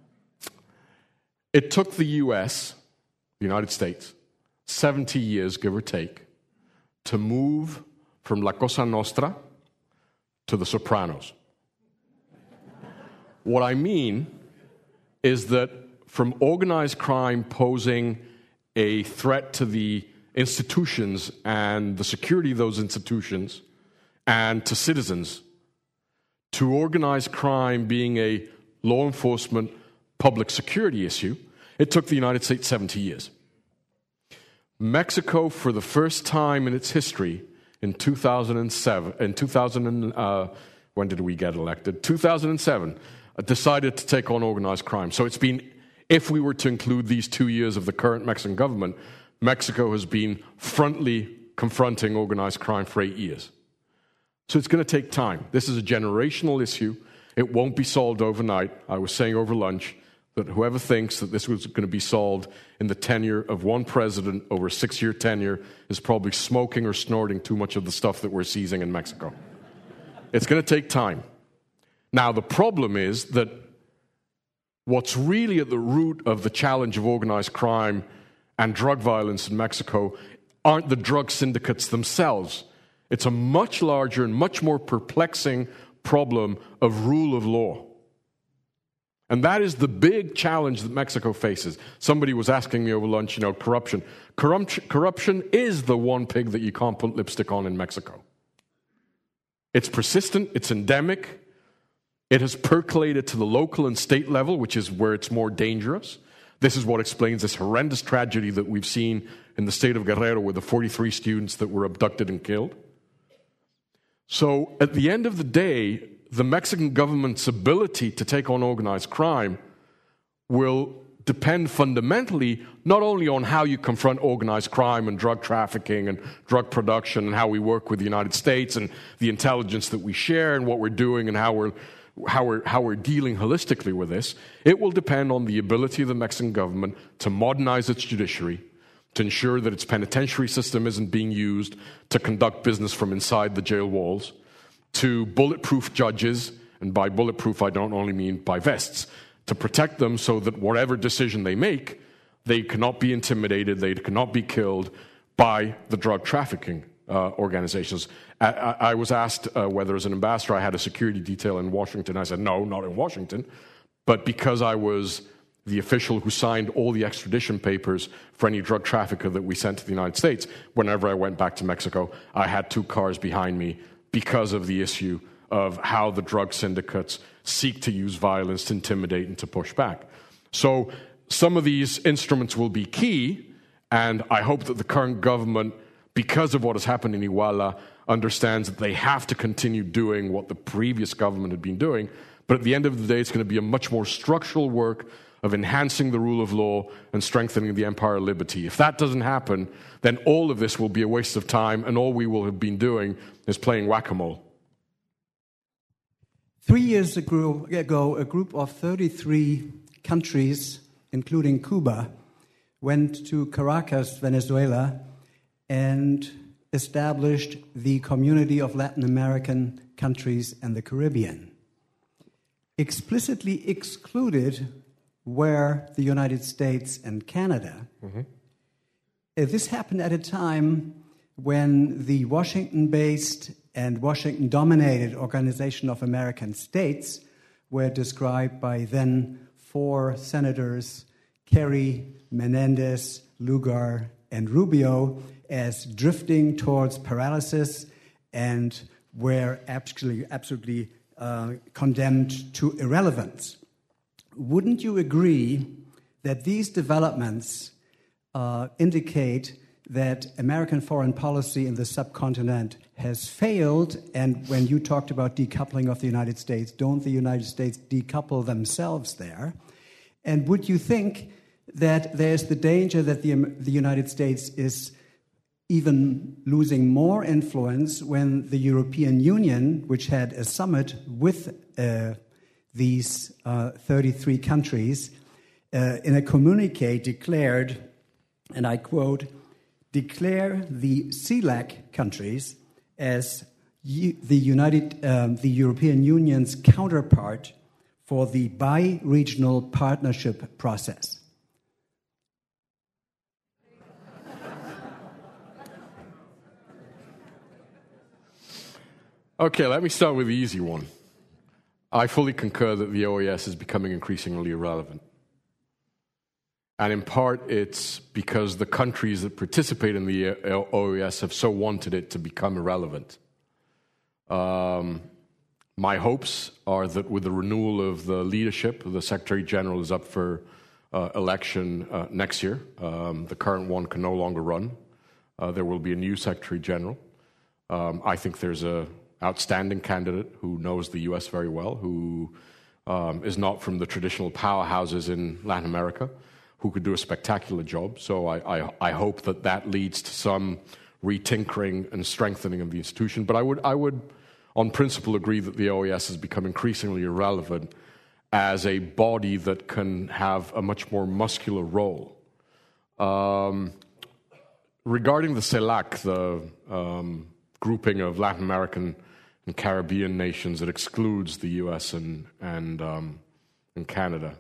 it took the U S, the United States, seventy years, give or take, to move from La Cosa Nostra to the Sopranos. What I mean is that from organized crime posing a threat to the institutions and the security of those institutions and to citizens, to organized crime being a law enforcement public security issue, it took the United States seventy years. Mexico, for the first time in its history, in two thousand seven, in two thousand, uh, when did we get elected? two thousand seven, uh, decided to take on organized crime. So it's been, if we were to include these two years of the current Mexican government, Mexico has been frontally confronting organized crime for eight years. So it's going to take time. This is a generational issue. It won't be solved overnight. I was saying over lunch that whoever thinks that this was going to be solved in the tenure of one president over a six-year tenure is probably smoking or snorting too much of the stuff that we're seizing in Mexico. It's going to take time. Now, the problem is that what's really at the root of the challenge of organized crime and drug violence in Mexico aren't the drug syndicates themselves. It's a much larger and much more perplexing problem of rule of law. And that is the big challenge that Mexico faces. Somebody was asking me over lunch, you know, corruption. Corruption, corruption is the one pig that you can't put lipstick on in Mexico. It's persistent, it's endemic, it has percolated to the local and state level, which is where it's more dangerous. This is what explains this horrendous tragedy that we've seen in the state of Guerrero with the forty-three students that were abducted and killed. So at the end of the day, the Mexican government's ability to take on organized crime will depend fundamentally not only on how you confront organized crime and drug trafficking and drug production and how we work with the United States and the intelligence that we share and what we're doing and how we're, how we're, how we're dealing holistically with this. It will depend on the ability of the Mexican government to modernize its judiciary, to ensure that its penitentiary system isn't being used to conduct business from inside the jail walls, to bulletproof judges, and by bulletproof I don't only mean by vests, to protect them so that whatever decision they make, they cannot be intimidated, they cannot be killed by the drug trafficking uh, organizations. I, I, I was asked uh, whether as an ambassador I had a security detail in Washington. I said, no, not in Washington. But because I was the official who signed all the extradition papers for any drug trafficker that we sent to the United States, whenever I went back to Mexico, I had two cars behind me because of the issue of how the drug syndicates seek to use violence to intimidate and to push back. So some of these instruments will be key, and I hope that the current government, because of what has happened in Iguala, understands that they have to continue doing what the previous government had been doing. But at the end of the day, it's going to be a much more structural work of enhancing the rule of law and strengthening the empire of liberty. If that doesn't happen, then all of this will be a waste of time, and all we will have been doing is playing whack-a-mole. Three years ago, a group of thirty-three countries, including Cuba, went to Caracas, Venezuela, and established the Community of Latin American Countries and the Caribbean. Explicitly excluded were the United States and Canada. Mm-hmm. Uh, this happened at a time when the Washington-based and Washington-dominated Organization of American States were described by then four senators, Kerry, Menendez, Lugar, and Rubio, as drifting towards paralysis and were actually absolutely uh, condemned to irrelevance. Wouldn't you agree that these developments uh, indicate that American foreign policy in the subcontinent has failed? And when you talked about decoupling of the United States, don't the United States decouple themselves there? And would you think that there's the danger that the, the United States is even losing more influence when the European Union, which had a summit with uh, these uh, thirty-three countries, uh, in a communique declared, and I quote, declare the C E L A C countries as U- the United, um, the European Union's counterpart for the bi-regional partnership process. Okay, let me start with the easy one. I fully concur that the O A S is becoming increasingly irrelevant. And in part, it's because the countries that participate in the O A S have so wanted it to become irrelevant. Um, my hopes are that with the renewal of the leadership, the Secretary General is up for uh, election uh, next year. Um, the current one can no longer run. Uh, there will be a new Secretary General. Um, I think there's a outstanding candidate who knows the U S very well, who um, is not from the traditional powerhouses in Latin America, who could do a spectacular job. So I, I, I hope that that leads to some retinkering and strengthening of the institution. But I would, I would, on principle, agree that the O A S has become increasingly irrelevant as a body that can have a much more muscular role. Um, regarding the C E L A C, the um, grouping of Latin American and Caribbean nations that excludes the U S and and um, and Canada.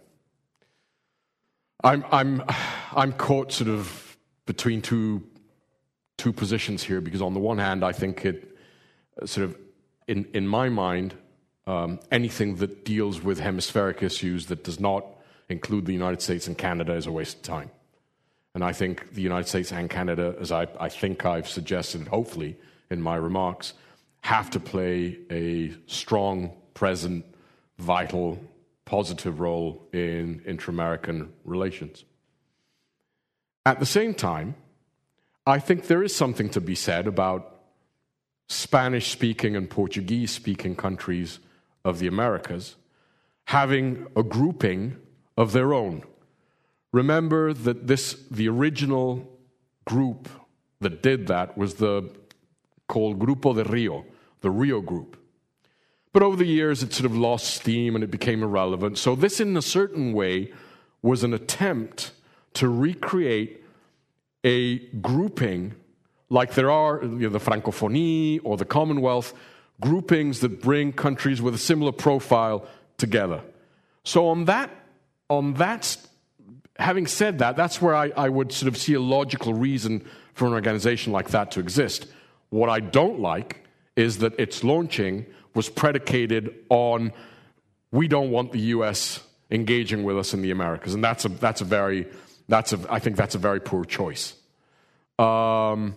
I'm I'm I'm caught sort of between two two positions here, because on the one hand I think it sort of in in my mind um, anything that deals with hemispheric issues that does not include the United States and Canada is a waste of time. And I think the United States and Canada, as I, I think I've suggested, hopefully, in my remarks, have to play a strong, present, vital, positive role in inter-American relations. At the same time, I think there is something to be said about Spanish-speaking and Portuguese-speaking countries of the Americas having a grouping of their own. Remember that this, the original group that did that was the called Grupo de Rio, the Rio Group. But over the years, it sort of lost steam and it became irrelevant. So this, in a certain way, was an attempt to recreate a grouping like there are, you know, the Francophonie or the Commonwealth, groupings that bring countries with a similar profile together. So on that, on that, having said that, that's where I, I would sort of see a logical reason for an organization like that to exist. What I don't like is that its launching was predicated on we don't want the U S engaging with us in the Americas, and that's a that's a very that's a I think that's a very poor choice. Um,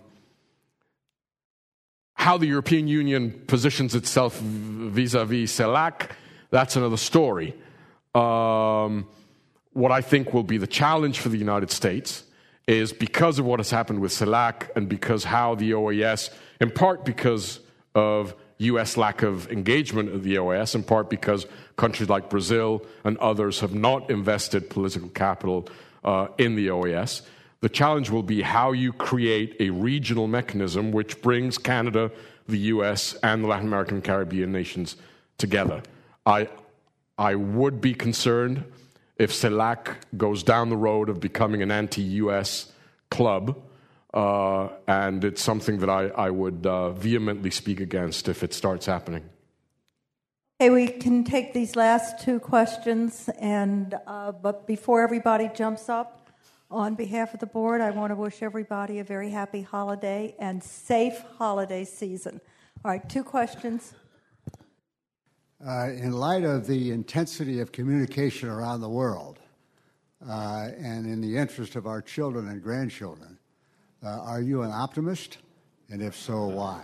how the European Union positions itself vis-a-vis C E L A C, that's another story. Um, what I think will be the challenge for the United States is, because of what has happened with C E L A C and because how the O A S, in part because of U S lack of engagement of the O A S, in part because countries like Brazil and others have not invested political capital uh, in the O A S. The challenge will be how you create a regional mechanism which brings Canada, the U S, and the Latin American and Caribbean nations together. I, I would be concerned if C E L A C goes down the road of becoming an anti-U S club, uh, and it's something that I, I would uh, vehemently speak against if it starts happening. Okay, we can take these last two questions, and uh, but before everybody jumps up, on behalf of the board, I want to wish everybody a very happy holiday and safe holiday season. All right, two questions. Uh, in light of the intensity of communication around the world, uh, and in the interest of our children and grandchildren, uh, are you an optimist? And if so, why?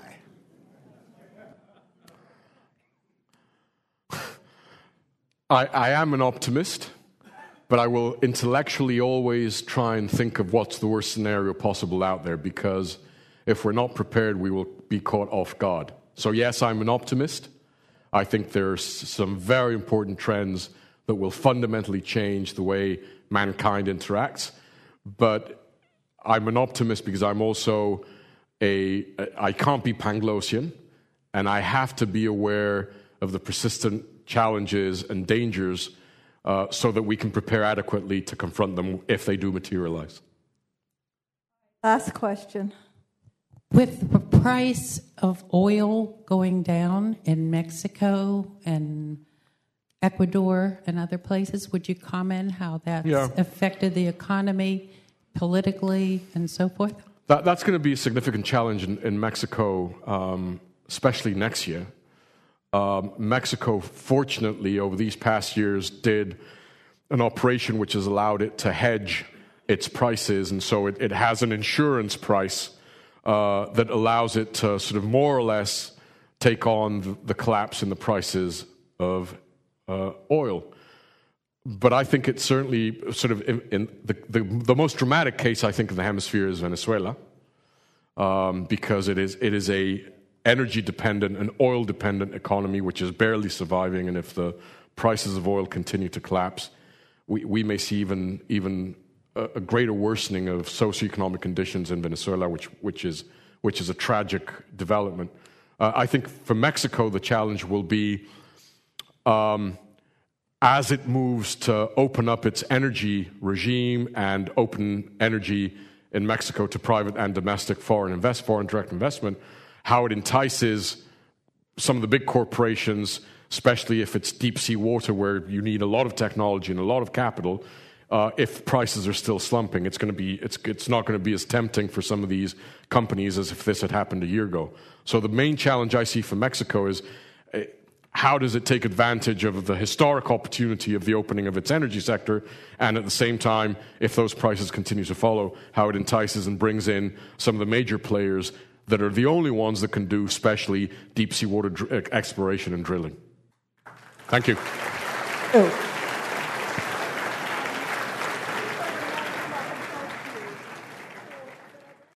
I, I am an optimist, but I will intellectually always try and think of what's the worst scenario possible out there, because if we're not prepared, we will be caught off guard. So yes, I'm an optimist. I think there's some very important trends that will fundamentally change the way mankind interacts. But I'm an optimist because I'm also a, I can't be Panglossian, and I have to be aware of the persistent challenges and dangers uh, so that we can prepare adequately to confront them if they do materialize. Last question. With the price of oil going down in Mexico and Ecuador and other places, would you comment how that's yeah. affected the economy politically and so forth? That, that's going to be a significant challenge in, in Mexico, um, especially next year. Um, Mexico, fortunately, over these past years, did an operation which has allowed it to hedge its prices, and so it, it has an insurance price uh, that allows it to sort of more or less take on the, the collapse in the prices of uh, oil. But I think it's certainly sort of in, in the, the the most dramatic case, I think, in the hemisphere is Venezuela, um, because it is it is a energy-dependent and oil-dependent economy which is barely surviving, and if the prices of oil continue to collapse, we, we may see even even a, a greater worsening of socioeconomic conditions in Venezuela, which which is which is a tragic development. Uh, I think for Mexico, the challenge will be um, as it moves to open up its energy regime and open energy in Mexico to private and domestic foreign invest, foreign direct investment, how it entices some of the big corporations, especially if it's deep sea water where you need a lot of technology and a lot of capital. Uh, if prices are still slumping, it's going to be it's it's not going to be as tempting for some of these companies as if this had happened a year ago. So the main challenge I see for Mexico is uh, how does it take advantage of the historic opportunity of the opening of its energy sector, and at the same time, if those prices continue to follow, how it entices and brings in some of the major players that are the only ones that can do especially deep sea water dr- exploration and drilling. Thank you.